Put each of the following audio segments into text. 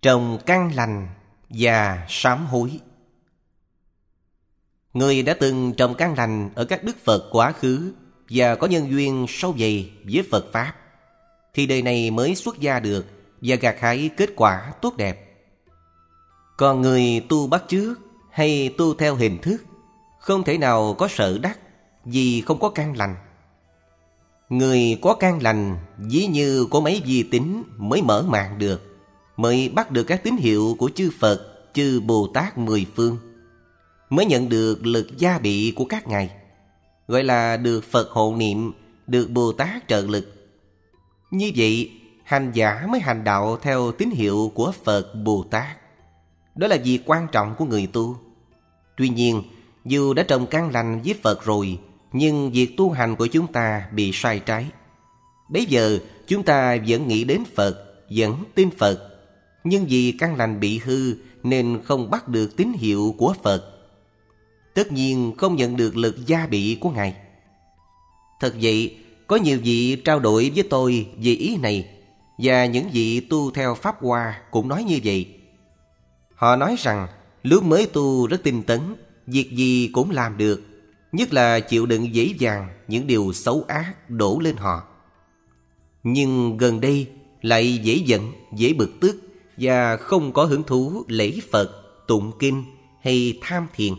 trồng căn lành và sám hối. Người đã từng trồng căn lành ở các đức Phật quá khứ và có nhân duyên sâu dày với Phật Pháp, thì đời này mới xuất gia được và gặt hái kết quả tốt đẹp. Còn người tu bắt chước hay tu theo hình thức không thể nào có sở đắc vì không có căn lành. Người có căn lành ví như có mấy vi tín mới mở mạng được, mới bắt được các tín hiệu của chư Phật, chư Bồ Tát mười phương, mới nhận được lực gia bị của các ngài, gọi là được Phật hộ niệm, được Bồ Tát trợ lực. Như vậy, hành giả mới hành đạo theo tín hiệu của Phật Bồ Tát. Đó là việc quan trọng của người tu. Tuy nhiên, dù đã trồng căn lành với Phật rồi, nhưng việc tu hành của chúng ta bị sai trái. Bấy giờ chúng ta vẫn nghĩ đến Phật, vẫn tin Phật, nhưng vì căn lành bị hư nên không bắt được tín hiệu của Phật, tất nhiên không nhận được lực gia bị của Ngài. Thật vậy, có nhiều vị trao đổi với tôi về ý này, và những vị tu theo Pháp Hoa cũng nói như vậy. Họ nói rằng lúc mới tu rất tinh tấn, việc gì cũng làm được, nhất là chịu đựng dễ dàng những điều xấu ác đổ lên họ. Nhưng gần đây lại dễ giận, dễ bực tức và không có hứng thú lễ Phật, tụng kinh hay tham thiền.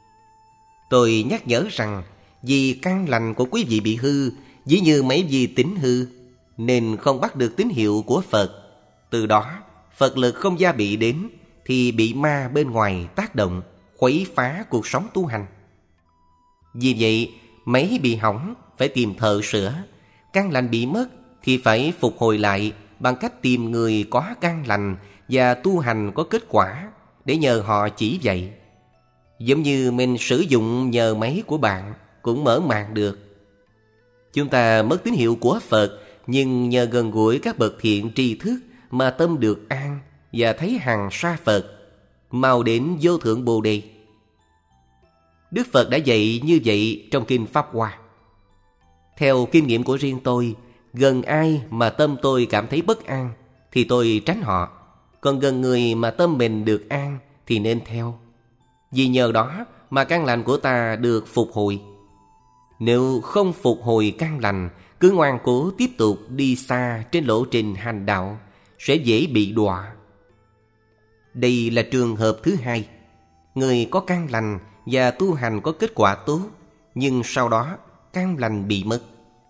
Tôi nhắc nhở rằng vì căn lành của quý vị bị hư, ví như mấy vi tín hư, nên không bắt được tín hiệu của Phật. Từ đó Phật lực không gia bị đến, thì bị ma bên ngoài tác động, khuấy phá cuộc sống tu hành. Vì vậy, máy bị hỏng phải tìm thợ sửa, căn lành bị mất thì phải phục hồi lại bằng cách tìm người có căn lành và tu hành có kết quả để nhờ họ chỉ dạy. Giống như mình sử dụng nhờ máy của bạn cũng mở mạng được. Chúng ta mất tín hiệu của Phật, nhưng nhờ gần gũi các bậc thiện tri thức mà tâm được an và thấy hằng sa Phật, mau đến vô thượng Bồ Đề. Đức Phật đã dạy như vậy trong Kinh Pháp Hoa. Theo kinh nghiệm của riêng tôi, gần ai mà tâm tôi cảm thấy bất an thì tôi tránh họ, còn gần người mà tâm mình được an thì nên theo. Vì nhờ đó mà căn lành của ta được phục hồi. Nếu không phục hồi căn lành, cứ ngoan cố tiếp tục đi xa trên lộ trình hành đạo, sẽ dễ bị đọa. Đây là trường hợp thứ hai. Người có căn lành và tu hành có kết quả tốt, nhưng sau đó căn lành bị mất.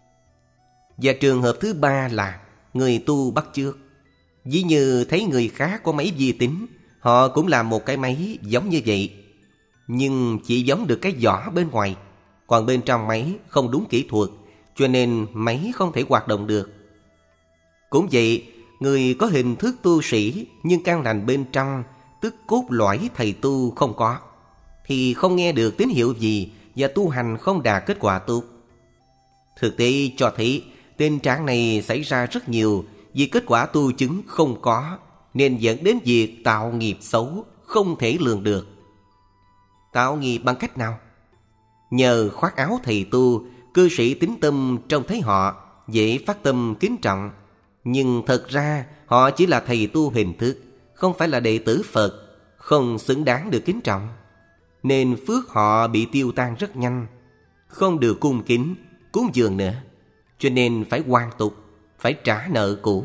Và trường hợp thứ ba là người tu bắt chước. Ví như thấy người khác có máy vi tính, họ cũng làm một cái máy giống như vậy, nhưng chỉ giống được cái vỏ bên ngoài, còn bên trong máy không đúng kỹ thuật, cho nên máy không thể hoạt động được. Cũng vậy, người có hình thức tu sĩ nhưng căn lành bên trong, tức cốt lõi thầy tu không có, thì không nghe được tín hiệu gì và tu hành không đạt kết quả tốt. Thực tế cho thấy tình trạng này xảy ra rất nhiều vì kết quả tu chứng không có, nên dẫn đến việc tạo nghiệp xấu không thể lường được. Tạo nghiệp bằng cách nào? Nhờ khoác áo thầy tu, cư sĩ tín tâm trông thấy họ dễ phát tâm kính trọng, nhưng thật ra họ chỉ là thầy tu hình thức, không phải là đệ tử Phật, không xứng đáng được kính trọng, nên phước họ bị tiêu tan rất nhanh, không được cung kính, cúng dường nữa, cho nên phải hoàn tục, phải trả nợ cũ.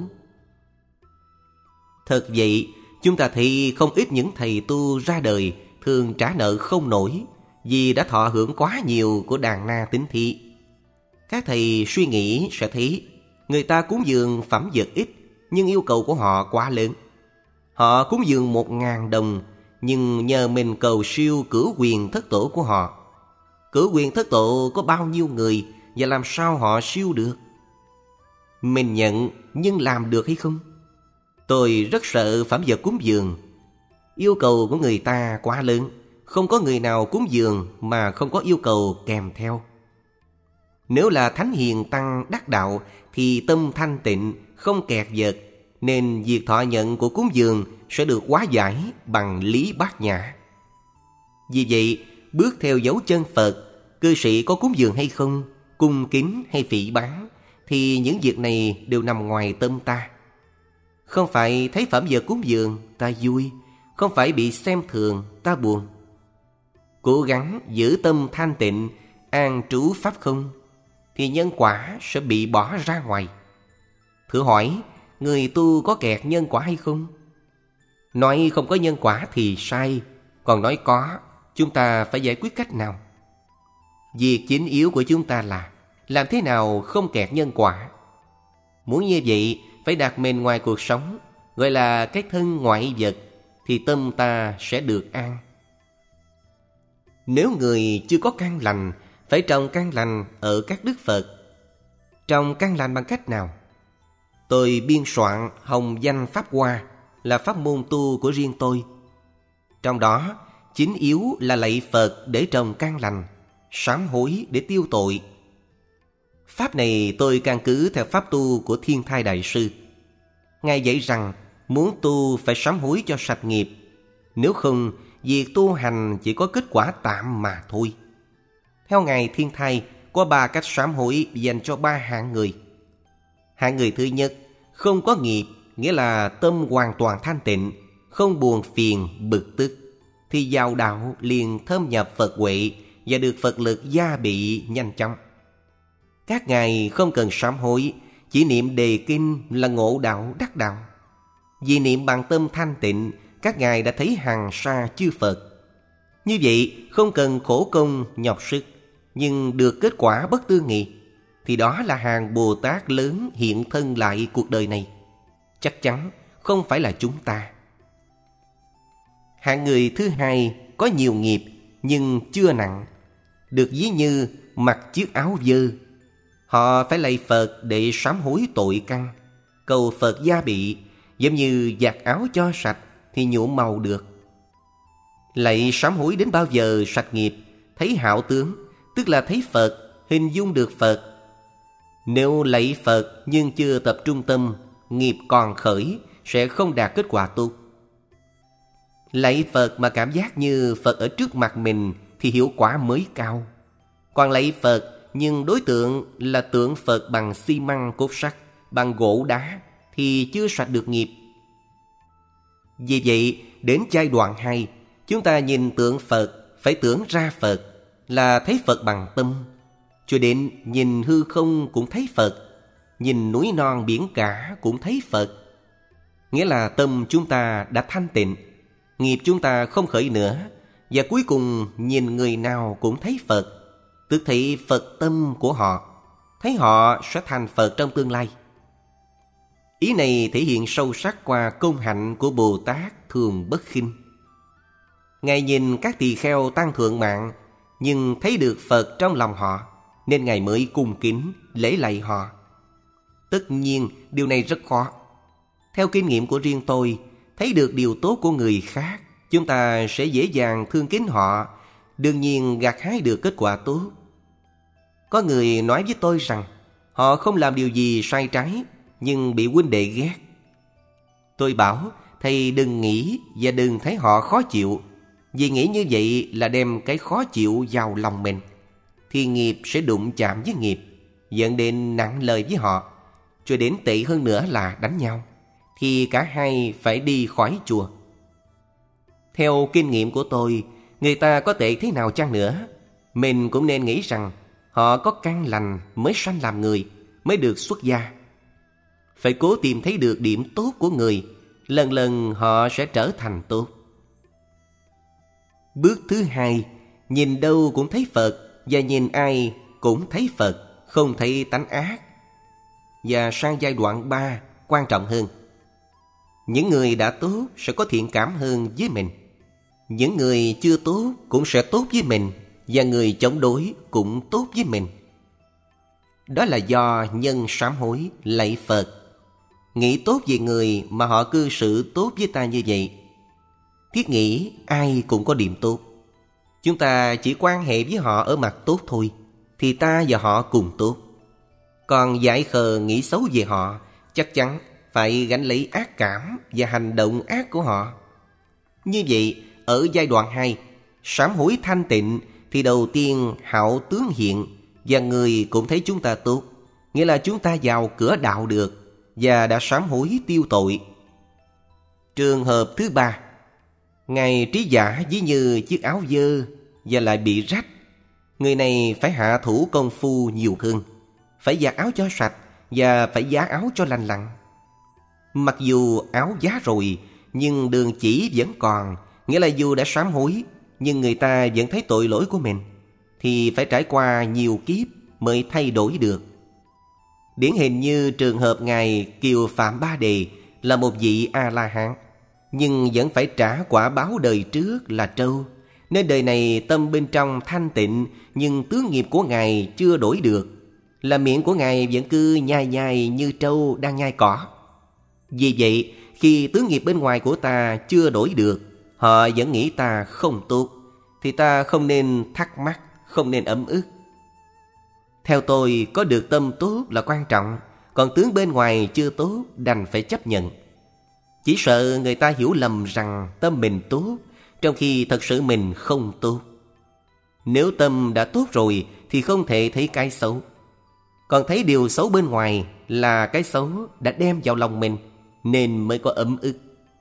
Thật vậy, chúng ta thấy không ít những thầy tu ra đời thường trả nợ không nổi vì đã thọ hưởng quá nhiều của đàn na tín thị. Các thầy suy nghĩ sẽ thấy người ta cúng dường phẩm vật ít, nhưng yêu cầu của họ quá lớn. Họ cúng dường 1.000 đồng, nhưng nhờ mình cầu siêu cửu quyền thất tổ của họ. Cửu quyền thất tổ có bao nhiêu người và làm sao họ siêu được? Mình nhận nhưng làm được hay không? Tôi rất sợ phẩm vật cúng dường. Yêu cầu của người ta quá lớn, không có người nào cúng dường mà không có yêu cầu kèm theo. Nếu là thánh hiền tăng đắc đạo thì tâm thanh tịnh, không kẹt vật, nên việc thọ nhận của cúng dường sẽ được hóa giải bằng lý bát nhã. Vì vậy, bước theo dấu chân Phật, cư sĩ có cúng dường hay không, cung kính hay phỉ báng, thì những việc này đều nằm ngoài tâm ta. Không phải thấy phẩm vật cúng dường ta vui, không phải bị xem thường ta buồn. Cố gắng giữ tâm thanh tịnh, an trú pháp không, thì nhân quả sẽ bị bỏ ra ngoài. Thử hỏi, người tu có kẹt nhân quả hay không? Nói không có nhân quả thì sai, còn nói có, chúng ta phải giải quyết cách nào? Việc chính yếu của chúng ta là làm thế nào không kẹt nhân quả. Muốn như vậy, phải đặt mình ngoài cuộc sống, gọi là cái thân ngoại vật, thì tâm ta sẽ được an. Nếu người chưa có căn lành, phải trồng căn lành ở các đức Phật. Trồng căn lành bằng cách nào? Tôi biên soạn Hồng Danh Pháp Hoa, là pháp môn tu của riêng tôi. Trong đó, chính yếu là lạy Phật để trồng căn lành, sám hối để tiêu tội. Pháp này tôi căn cứ theo pháp tu của Thiên Thai Đại Sư. Ngài dạy rằng muốn tu phải sám hối cho sạch nghiệp, nếu không việc tu hành chỉ có kết quả tạm mà thôi. Theo Ngài Thiên Thai, có 3 cách sám hối dành cho 3 hạng người. Hạng người thứ nhất, không có nghiệp, nghĩa là tâm hoàn toàn thanh tịnh, không buồn phiền, bực tức, thì vào đạo liền thâm nhập Phật huệ và được Phật lực gia bị nhanh chóng. Các ngài không cần sám hối, chỉ niệm đề kinh là ngộ đạo đắc đạo. Vì niệm bằng tâm thanh tịnh, các ngài đã thấy hằng sa chư Phật. Như vậy không cần khổ công nhọc sức, nhưng được kết quả bất tư nghị, thì đó là hàng Bồ Tát lớn hiện thân lại cuộc đời này. Chắc chắn không phải là chúng ta. Hạng người thứ hai có nhiều nghiệp nhưng chưa nặng, được ví như mặc chiếc áo dơ. Họ phải lạy Phật để sám hối tội căn, cầu Phật gia bị, giống như giặt áo cho sạch thì nhuộm màu được. Lạy sám hối đến bao giờ sạch nghiệp, thấy hảo tướng, tức là thấy Phật, hình dung được Phật. Nếu lạy Phật nhưng chưa tập trung tâm, nghiệp còn khởi, sẽ không đạt kết quả tốt. Lạy Phật mà cảm giác như Phật ở trước mặt mình thì hiệu quả mới cao. Còn lạy Phật nhưng đối tượng là tượng Phật bằng xi măng cốt sắt, bằng gỗ đá, thì chưa sạch được nghiệp. Vì vậy, đến giai đoạn 2, chúng ta nhìn tượng Phật phải tưởng ra Phật, là thấy Phật bằng tâm. Cho đến nhìn hư không cũng thấy Phật, nhìn núi non biển cả cũng thấy Phật. Nghĩa là tâm chúng ta đã thanh tịnh, nghiệp chúng ta không khởi nữa, và cuối cùng nhìn người nào cũng thấy Phật, tức thấy Phật tâm của họ, thấy họ sẽ thành Phật trong tương lai. Ý này thể hiện sâu sắc qua công hạnh của Bồ Tát Thường Bất Khinh. Ngài nhìn các tỳ kheo tăng thượng mạng, nhưng thấy được Phật trong lòng họ, nên Ngài mới cung kính lễ lạy họ. Tất nhiên điều này rất khó. Theo kinh nghiệm của riêng tôi, thấy được điều tốt của người khác, chúng ta sẽ dễ dàng thương kính họ, đương nhiên gặt hái được kết quả tốt. Có người nói với tôi rằng họ không làm điều gì sai trái, nhưng bị huynh đệ ghét. Tôi bảo thầy đừng nghĩ và đừng thấy họ khó chịu, vì nghĩ như vậy là đem cái khó chịu vào lòng mình, thì nghiệp sẽ đụng chạm với nghiệp, dẫn đến nặng lời với họ, cho đến tệ hơn nữa là đánh nhau, thì cả hai phải đi khỏi chùa. Theo kinh nghiệm của tôi, người ta có tệ thế nào chăng nữa, mình cũng nên nghĩ rằng họ có căn lành mới sanh làm người, mới được xuất gia. Phải cố tìm thấy được điểm tốt của người, lần lần họ sẽ trở thành tốt. Bước thứ 2, nhìn đâu cũng thấy Phật, và nhìn ai cũng thấy Phật, không thấy tánh ác. Và sang giai đoạn 3, quan trọng hơn. Những người đã tốt sẽ có thiện cảm hơn với mình. Những người chưa tốt cũng sẽ tốt với mình, và người chống đối cũng tốt với mình. Đó là do nhân sám hối lạy Phật, nghĩ tốt về người mà họ cư xử tốt với ta như vậy. Thiết nghĩ ai cũng có điểm tốt, chúng ta chỉ quan hệ với họ ở mặt tốt thôi, thì ta và họ cùng tốt. Còn dại khờ nghĩ xấu về họ, chắc chắn phải gánh lấy ác cảm và hành động ác của họ. Như vậy, ở giai đoạn 2, sám hối thanh tịnh, thì đầu tiên hảo tướng hiện, và người cũng thấy chúng ta tốt, nghĩa là chúng ta vào cửa đạo được, và đã sám hối tiêu tội. Trường hợp thứ ba, Ngài trí giả ví như chiếc áo dơ và lại bị rách. Người này phải hạ thủ công phu nhiều hơn, phải giặt áo cho sạch và phải vá áo cho lành lặn. Mặc dù áo vá rồi, nhưng đường chỉ vẫn còn, nghĩa là dù đã sám hối, nhưng người ta vẫn thấy tội lỗi của mình, thì phải trải qua nhiều kiếp mới thay đổi được. Điển hình như trường hợp Ngài Kiều Phạm Ba Đề là một vị A-la-hán, nhưng vẫn phải trả quả báo đời trước là trâu. Nên đời này tâm bên trong thanh tịnh, nhưng tướng nghiệp của Ngài chưa đổi được, là miệng của Ngài vẫn cứ nhai nhai như trâu đang nhai cỏ. Vì vậy, khi tướng nghiệp bên ngoài của ta chưa đổi được, họ vẫn nghĩ ta không tốt, thì ta không nên thắc mắc, không nên ấm ức. Theo tôi, có được tâm tốt là quan trọng, còn tướng bên ngoài chưa tốt đành phải chấp nhận. Chỉ sợ người ta hiểu lầm rằng tâm mình tốt, trong khi thật sự mình không tốt. Nếu tâm đã tốt rồi thì không thể thấy cái xấu. Còn thấy điều xấu bên ngoài là cái xấu đã đem vào lòng mình, nên mới có ấm ức.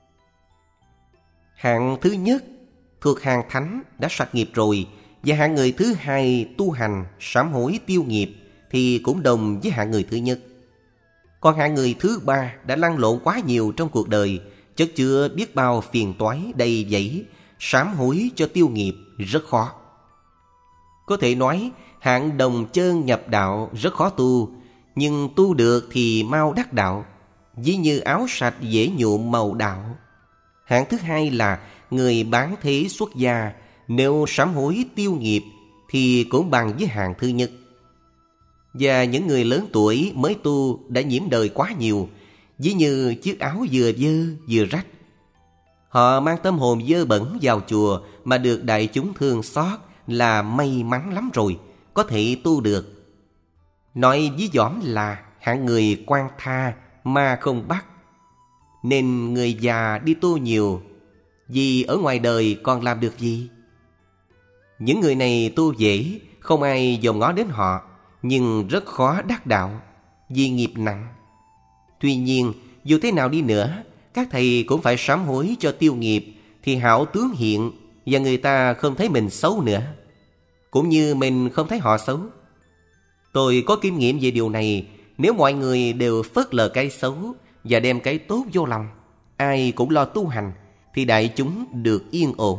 Hạng thứ nhất thuộc hàng thánh đã sạch nghiệp rồi, và hạng người thứ hai tu hành sám hối tiêu nghiệp thì cũng đồng với hạng người thứ nhất. Còn hạng người thứ ba đã lăn lộn quá nhiều trong cuộc đời, chất chứa biết bao phiền toái đầy dẫy, sám hối cho tiêu nghiệp rất khó. Có thể nói hạng đồng chân nhập đạo rất khó tu, nhưng tu được thì mau đắc đạo, ví như áo sạch dễ nhuộm màu đạo. Hạng thứ hai là người bán thế xuất gia, nếu sám hối tiêu nghiệp thì cũng bằng với hạng thứ nhất. Và những người lớn tuổi mới tu đã nhiễm đời quá nhiều, ví như chiếc áo vừa dơ vừa rách. Họ mang tâm hồn dơ bẩn vào chùa mà được đại chúng thương xót là may mắn lắm rồi, có thể tu được. Nói ví dõm là hạng người quan tha mà không bắt. Nên người già đi tu nhiều, vì ở ngoài đời còn làm được gì? Những người này tu dễ, không ai dòm ngó đến họ, nhưng rất khó đắc đạo, vì nghiệp nặng. Tuy nhiên, dù thế nào đi nữa, các thầy cũng phải sám hối cho tiêu nghiệp, thì hảo tướng hiện, và người ta không thấy mình xấu nữa, cũng như mình không thấy họ xấu. Tôi có kinh nghiệm về điều này. Nếu mọi người đều phớt lờ cái xấu và đem cái tốt vô lòng, ai cũng lo tu hành, thì đại chúng được yên ổn.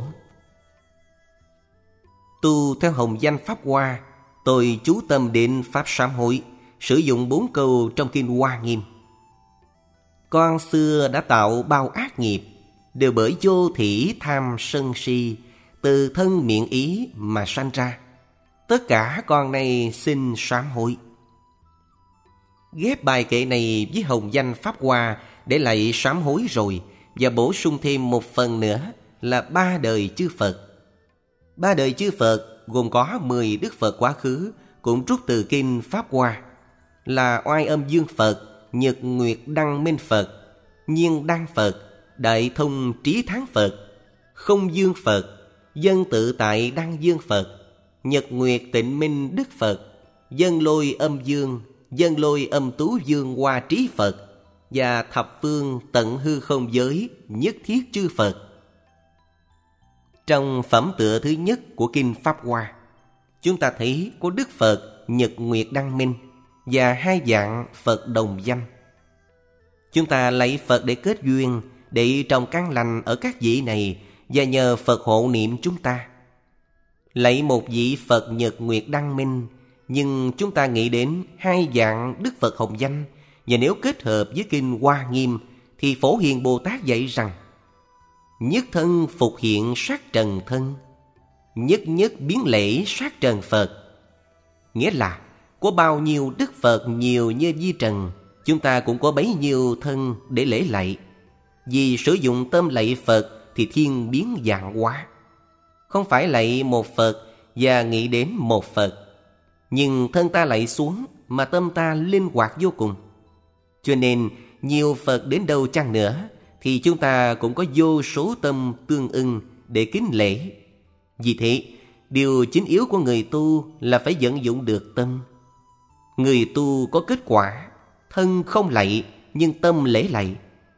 Tu theo hồng danh Pháp Hoa, tôi chú tâm đến Pháp sám hối, sử dụng 4 câu trong Kinh Hoa Nghiêm. Con xưa đã tạo bao ác nghiệp, đều bởi vô thỉ tham sân si, từ thân miệng ý mà sanh ra. Tất cả con này xin sám hối. Ghép bài kệ này với hồng danh Pháp Hoa để lại sám hối rồi, và bổ sung thêm một phần nữa là 3 đời chư Phật. 3 đời chư Phật gồm có 10 Đức Phật quá khứ, cũng trút từ Kinh Pháp Hoa, là Oai Âm Dương Phật, Nhật Nguyệt Đăng Minh Phật, Nhiên Đăng Phật, Đại Thông Trí Thắng Phật, Không Dương Phật, Dân Tự Tại Đăng Dương Phật, Nhật Nguyệt Tịnh Minh Đức Phật, Dân Lôi Âm Dương, Dân Lôi Âm Tú Dương Hoa Trí Phật, và thập phương tận hư không giới nhất thiết chư Phật. Trong phẩm tựa thứ nhất của Kinh Pháp Hoa, chúng ta thấy có Đức Phật Nhật Nguyệt Đăng Minh và 2 dạng Phật đồng danh. Chúng ta lấy Phật để kết duyên, để trồng căn lành ở các vị này, và nhờ Phật hộ niệm chúng ta. Lấy một vị Phật Nhật Nguyệt Đăng Minh, nhưng chúng ta nghĩ đến 2 dạng Đức Phật hồng danh. Và nếu kết hợp với Kinh Hoa Nghiêm, thì Phổ Hiền Bồ Tát dạy rằng: nhất thân phục hiện sát trần thân, nhất nhất biến lễ sát trần Phật. Nghĩa là có bao nhiêu Đức Phật nhiều như vi trần, chúng ta cũng có bấy nhiêu thân để lễ lạy. Vì sử dụng tâm lạy Phật thì thiên biến vạn hóa. Không phải lạy một Phật và nghĩ đến một Phật, nhưng thân ta lạy xuống mà tâm ta linh hoạt vô cùng. Cho nên nhiều Phật đến đâu chăng nữa thì chúng ta cũng có vô số tâm tương ưng để kính lễ. Vì thế, điều chính yếu của người tu là phải vận dụng được tâm. Người tu có kết quả, thân không lạy nhưng tâm lễ lạy,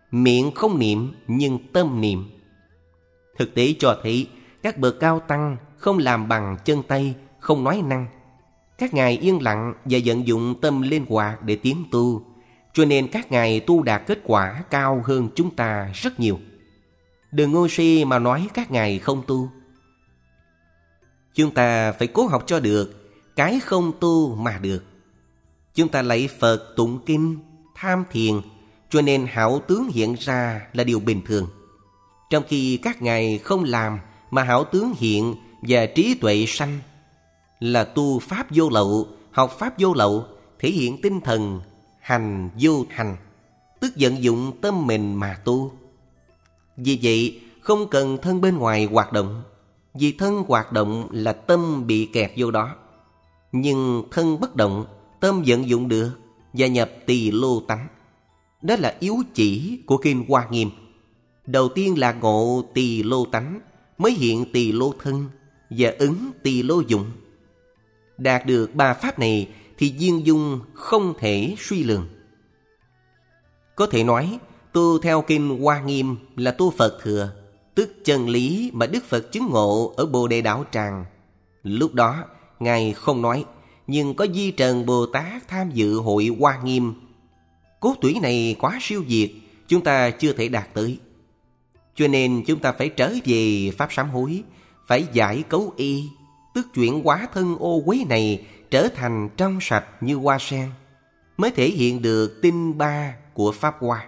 Miệng không niệm nhưng tâm niệm. Thực tế cho thấy các bậc cao tăng không làm bằng chân tay, không nói năng. Các ngài yên lặng và vận dụng tâm linh hoạt để tiến tu, cho nên các ngài tu đạt kết quả cao hơn chúng ta rất nhiều. Đừng ngu si mà nói các ngài không tu. Chúng ta phải cố học cho được cái không tu mà được. Chúng ta lạy Phật tụng kinh, tham thiền, cho nên hảo tướng hiện ra là điều bình thường. Trong khi các ngài không làm mà hảo tướng hiện và trí tuệ sanh, là tu pháp vô lậu, học pháp vô lậu, thể hiện tinh thần hành vô hành, tức vận dụng tâm mình mà tu. Vì vậy không cần thân bên ngoài hoạt động, vì thân hoạt động là tâm bị kẹt vô đó. Nhưng thân bất động, tâm vận dụng được và nhập tỳ lô tánh. Đó là yếu chỉ của Kinh Hoa Nghiêm. Đầu tiên là ngộ tỳ lô tánh, mới hiện tỳ lô thân và ứng tỳ lô dụng. Đạt được ba pháp này thì viên dung không thể suy lường. Có thể nói tu theo Kinh Hoa Nghiêm là tu Phật thừa, tức chân lý mà Đức Phật chứng ngộ ở Bồ Đề Đảo Tràng. Lúc đó Ngài không nói, nhưng có Di Trần Bồ Tát tham dự hội Hoa Nghiêm. Cốt tủy này quá siêu việt, chúng ta chưa thể đạt tới. Cho nên chúng ta phải trở về Pháp Sám Hối, phải giải cấu y, tức chuyển hóa thân ô uế này trở thành trong sạch như hoa sen, mới thể hiện được tinh ba của Pháp Hoa.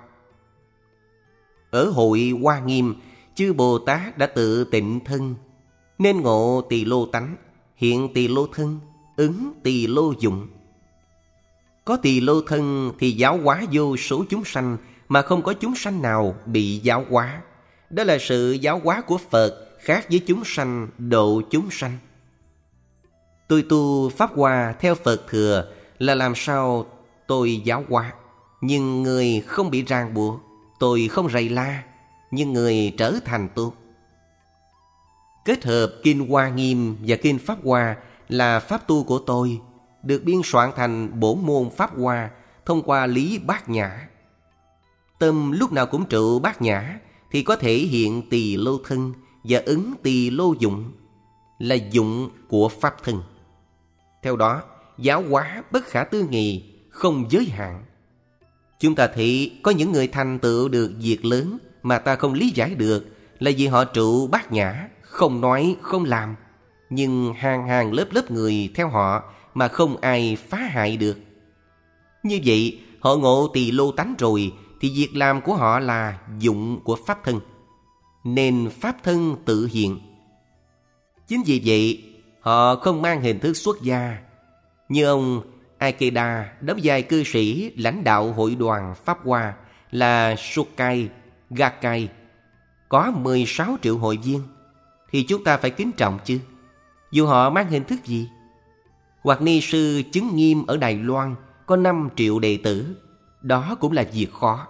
Ở hội Hoa Nghiêm, chư Bồ Tát đã tự tịnh thân, nên ngộ tỳ lô tánh, hiện tỳ lô thân, ứng tỳ lô dụng. Có tỳ lô thân thì giáo hóa vô số chúng sanh, mà không có chúng sanh nào bị giáo hóa. Đó là sự giáo hóa của Phật khác với chúng sanh độ chúng sanh. Tôi tu Pháp Hoa theo Phật thừa là làm sao tôi giáo hóa, nhưng người không bị ràng buộc. Tôi không rầy la, nhưng người trở thành tốt. Kết hợp Kinh Hoa Nghiêm và Kinh Pháp Hoa là pháp tu của tôi, được biên soạn thành bổn môn Pháp Hoa thông qua lý bát nhã. Tâm lúc nào cũng trụ bát nhã thì có thể hiện tỳ lô thân và ứng tỳ lô dụng, là dụng của pháp thân. Theo đó, giáo hóa bất khả tư nghị, không giới hạn. Chúng ta thấy có những người thành tựu được việc lớn mà ta không lý giải được, là vì họ trụ bát nhã, không nói, không làm. Nhưng hàng hàng lớp lớp người theo họ mà không ai phá hại được. Như vậy, họ ngộ tỳ lô tánh rồi thì việc làm của họ là dụng của pháp thân, nên pháp thân tự hiện. Chính vì vậy, họ không mang hình thức xuất gia. Như ông Ikeda đóng vai cư sĩ lãnh đạo hội đoàn Pháp Hoa là Sokai Gakkai, có 16 triệu hội viên, thì chúng ta phải kính trọng chứ, dù họ mang hình thức gì. Hoặc ni sư Chứng Nghiêm ở Đài Loan có 5 triệu đệ tử, đó cũng là việc khó.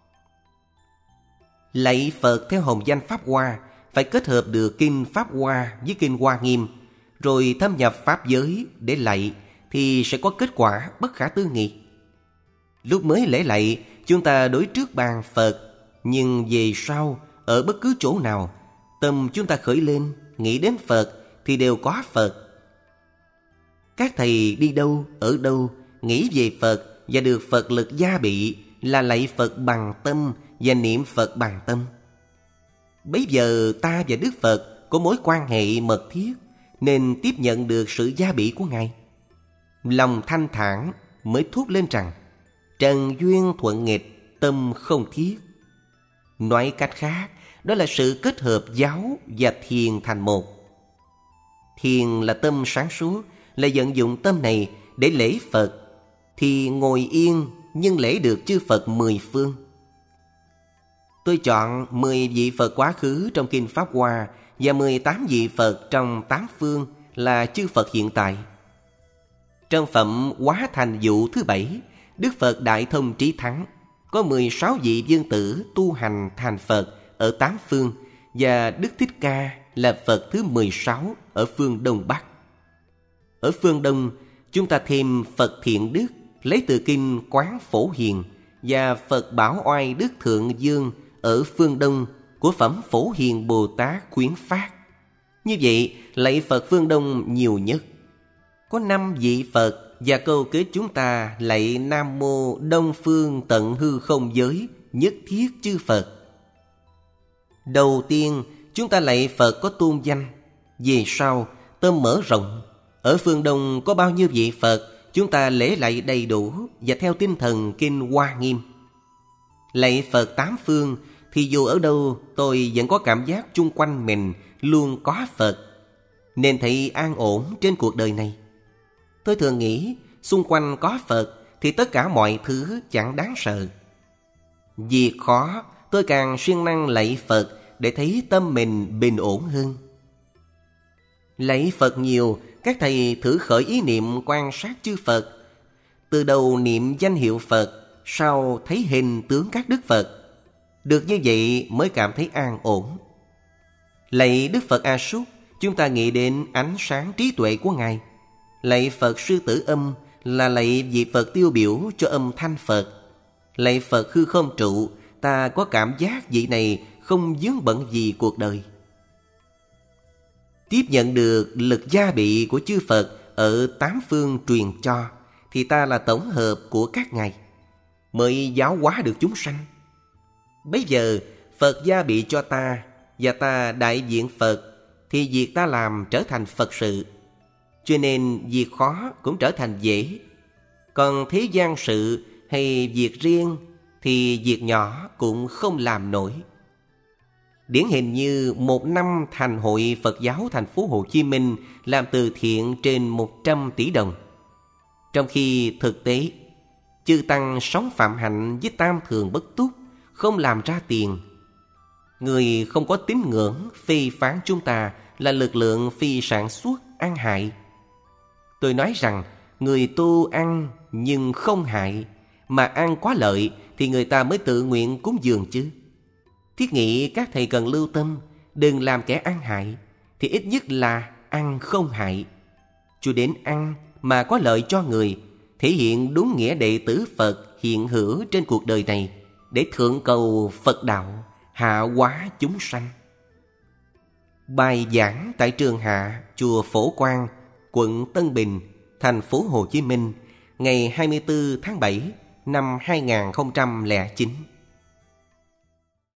Lạy Phật theo hồng danh Pháp Hoa phải kết hợp được Kinh Pháp Hoa với Kinh Hoa Nghiêm, rồi thâm nhập Pháp giới để lạy, thì sẽ có kết quả bất khả tư nghị. Lúc mới lễ lạy, chúng ta đối trước bàn Phật, nhưng về sau, ở bất cứ chỗ nào, tâm chúng ta khởi lên, nghĩ đến Phật thì đều có Phật. Các thầy đi đâu, ở đâu, nghĩ về Phật và được Phật lực gia bị là lạy Phật bằng tâm và niệm Phật bằng tâm. Bấy giờ ta và Đức Phật có mối quan hệ mật thiết, nên tiếp nhận được sự gia bị của Ngài. Lòng thanh thản mới thốt lên rằng trần duyên thuận nghịch, tâm không thiết. Nói cách khác, đó là sự kết hợp giáo và thiền thành một. Thiền là tâm sáng suốt, là vận dụng tâm này để lễ Phật, thì ngồi yên nhưng lễ được chư Phật 10 phương. Tôi chọn 10 vị Phật quá khứ trong Kinh Pháp Hoa và 18 vị Phật trong 8 phương là chư Phật hiện tại. Trong phẩm Hóa Thành Dụ thứ 7, Đức Phật Đại Thông Trí Thắng có 16 vị vương tử tu hành thành Phật ở 8 phương, và Đức Thích Ca là Phật thứ 16 ở phương Đông Bắc. Ở phương Đông, chúng ta thêm Phật Thiện Đức lấy từ Kinh Quán Phổ Hiền và Phật Bảo Oai Đức Thượng Dương ở phương Đông của Phẩm Phổ Hiền Bồ Tát khuyến phát. Như vậy, lạy Phật phương Đông nhiều nhất. Có 5 vị Phật và câu kết chúng ta lạy Nam Mô Đông Phương Tận Hư Không Giới Nhất Thiết Chư Phật. Đầu tiên, chúng ta lạy Phật có tôn danh. Về sau, tâm mở rộng. Ở phương Đông có bao nhiêu vị Phật, chúng ta lễ lạy đầy đủ và theo tinh thần Kinh Hoa Nghiêm. Lạy Phật 8 phương, thì dù ở đâu tôi vẫn có cảm giác chung quanh mình luôn có Phật, nên thấy an ổn trên cuộc đời này. Tôi thường nghĩ xung quanh có Phật thì tất cả mọi thứ chẳng đáng sợ. Vì khó, tôi càng siêng năng lạy Phật để thấy tâm mình bình ổn hơn. Lạy Phật nhiều, các thầy thử khởi ý niệm quan sát chư Phật. Từ đầu niệm danh hiệu Phật, sau thấy hình tướng các Đức Phật. Được như vậy mới cảm thấy an ổn. Lạy Đức Phật A Súc, chúng ta nghĩ đến ánh sáng trí tuệ của Ngài. Lạy Phật Sư Tử Âm là lạy vị Phật tiêu biểu cho âm thanh Phật. Lạy Phật Hư Không Trụ, ta có cảm giác vị này không vướng bận gì cuộc đời. Tiếp nhận được lực gia bị của chư Phật ở 8 phương truyền cho, thì ta là tổng hợp của các ngài, mới giáo hóa được chúng sanh. Bây giờ Phật gia bị cho ta, và ta đại diện Phật, thì việc ta làm trở thành Phật sự. Cho nên việc khó cũng trở thành dễ. Còn thế gian sự hay việc riêng thì việc nhỏ cũng không làm nổi. Điển hình như một năm thành hội Phật giáo thành phố Hồ Chí Minh làm từ thiện trên 100 tỷ đồng. Trong khi thực tế, chư tăng sống phạm hạnh với tam thường bất túc, không làm ra tiền. Người không có tín ngưỡng phê phán chúng ta là lực lượng phi sản xuất ăn hại. Tôi nói rằng người tu ăn nhưng không hại, mà ăn quá lợi thì người ta mới tự nguyện cúng dường chứ. Thiết nghĩ các thầy cần lưu tâm, đừng làm kẻ ăn hại, thì ít nhất là ăn không hại. Cho đến ăn mà có lợi cho người, thể hiện đúng nghĩa đệ tử Phật hiện hữu trên cuộc đời này, để thượng cầu Phật đạo, hạ hóa chúng sanh. Bài giảng tại trường Hạ, chùa Phổ Quang, quận Tân Bình, thành phố Hồ Chí Minh, ngày 24 tháng 7 năm 2009.